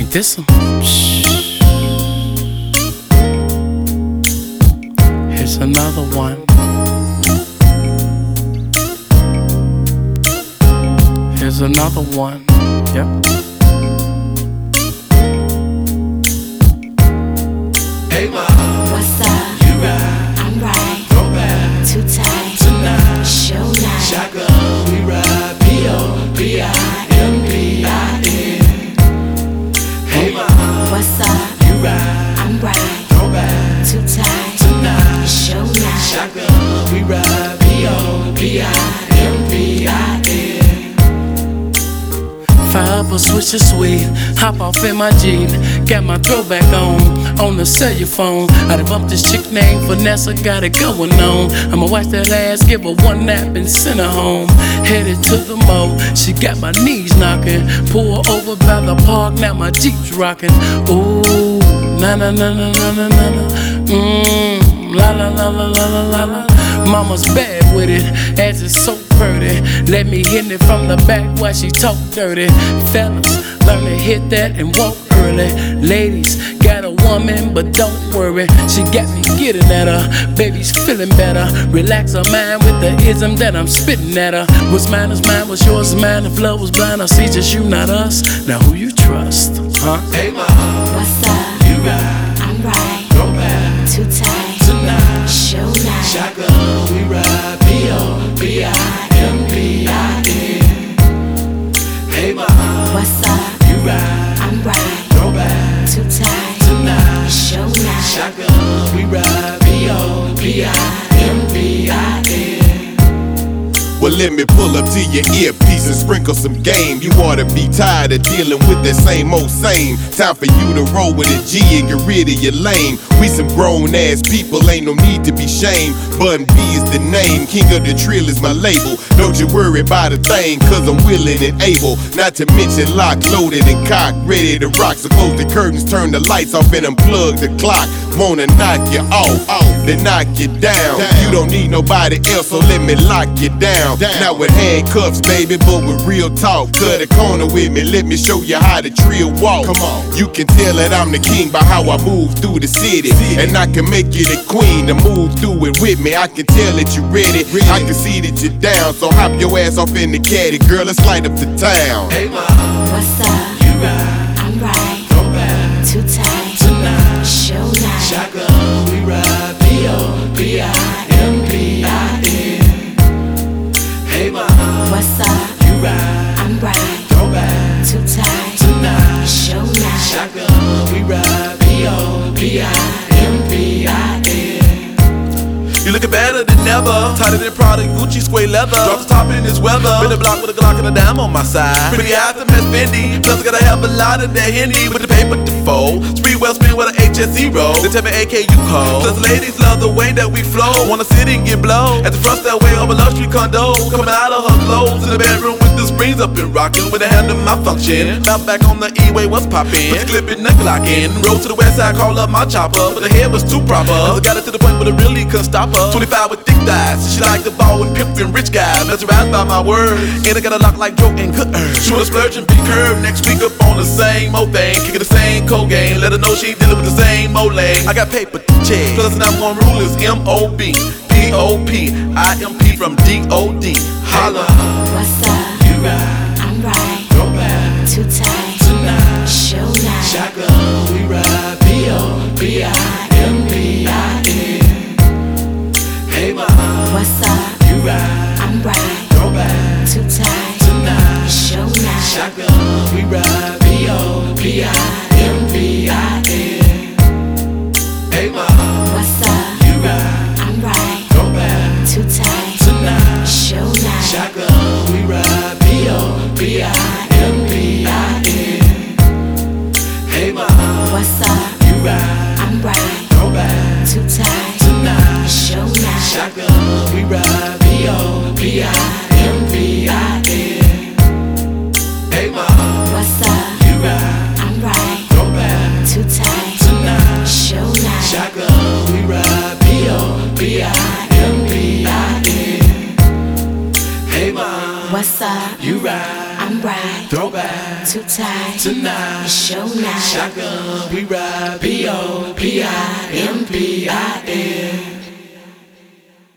This one. Here's another one. Here's another one. Yep. Hey ma, what's up? You ride, I'm right. throwback, Too tight. tonight, Show night. shotgun, we ride, P-O-P-I-M-P-I-N. Hey ma, What's up? You ride, I'm right. throwback, Too tight. tonight, Show night. shotgun, we ride, P-O-P-I-M-P-I-N. Fire up a switch of sweet, hop off in my Jeep, got my throwback on the cellular phone. I done bumped this chick named Vanessa, got it going on. I'ma watch that ass, give her one nap and send her home. Headed to the mall, she got my knees knocking. Pull over by the park, now my Jeep's rocking. Ooh, na na na na na na na na. La la la la la la la la. Mama's bad with it, ass is so pretty. Let me hit it from the back while she talk dirty. Fellas, learn to hit that and walk early. Ladies, got a woman, but don't worry. She got me getting at her. Baby's feeling better. Relax her mind with the ism that I'm spitting at her. What's mine is mine, what's yours is mine. If love was blind, I see just you, not us. Now who you trust, huh? Hey ma, What's up? You ride, I'm right. throwback, Too tight. tonight, Show night. shotgun, we ride, P-O-P-I-M-P-I-N. Hey ma, What's up? You ride, I'm right. throwback, Too tight. tonight, Show night. shotgun, we ride, P-O-P-I-M-P-I-N. Well, let me pull up to your earpiece and sprinkle some game. You ought to be tired of dealing with that same old same. Time for you to roll with a G and get rid of your lame. We some grown ass people, ain't no need to be shamed. Bun B is the name, King of the Trill is my label. Don't you worry about a thing, cause I'm willing and able. Not to mention locked, loaded and cocked, ready to rock. So close the curtains, turn the lights off and unplug the clock. Wanna knock you off, then knock you down. You don't need nobody else, so let me lock you down. Not with handcuffs, baby, but with real talk. Cut a corner with me, let me show you how the trill walk. Come on. You can tell that I'm the king by how I move through the city. And I can make you the queen to move through it with me. I can tell that you ready, I can see that you're down. So hop your ass off in the caddy, girl, let's light up the town. Hey ma, What's up? You ride, I'm right. throwback, Too tight. tonight, Show night. shotgun, we ride, P-O-P-I-M-P-I-N. Hey ma, What's up? You ride, I'm right. throwback, Too tight. tonight, Show night. shotgun, we ride, P-O-P-I-M-P-I-N. You looking better than ever. Tighter than Prada, Gucci, suede leather. Drop the top in this weather. Been a block with a Glock and a dime on my side. Pretty aftermath Fendi. Plus I gotta have a lot of that Henny with the paper to fold. Spree well spin with an HSE roll. They tell me AK you cold. Plus ladies love the way that we flow. Wanna sit and get blow. At the front stairway of a luxury condo. Coming out of her clothes in the bedroom with the springs up and rocking. With a hand in my function. Bounce back on the E-way, what's poppin'? Put the clip in the Glock in. Rode to the west side, call up my chopper. But the head was too proper. Cause I got it to the point where it really couldn't stop her. 25 with thick thighs. She like the ball with pimp and rich guys. Mesmerized by my words. And I got a lock like Joe and good earth. Shoot a splurge and big curve. Next week up on the same old thing. Kicking the same cold game. Let her know she dealing with the same old lane. I got paper to check. Plus I'm gonna rule is M-O-B. P-O-P-I-M-P from D-O-D. Holla. What's up? You ride, I'm right. throwback, Too tight. tonight, Show night. shotgun, we ride, P-O-P-I-M-P-I-N. Hey ma, What's up? You ride, I'm right. throwback, Too tight. tonight, Show night. shotgun, we ride, P-O-P-I-M-P-I-N. Hey ma, What's up? You ride, I'm right. throwback, Too tight. tonight, Show night. shotgun, we ride, P-O-P-I-M-P-I-N. Hey ma, What's up? You ride, I'm right. throwback, Too tight. tonight, Show night. shotgun, we ride, P-O-P-I-M-P-I-N. Hey ma, What's up? You ride, I'm right. throwback, Too tight. tonight, Show night. shotgun, we ride, P-O-P-I-M-P-I-N. Hey ma, What's up? You ride, I'm right. Throwback. Too tight. Tonight. It's show night. Shotgun. We ride. P-O-P-I-M-P-I-N.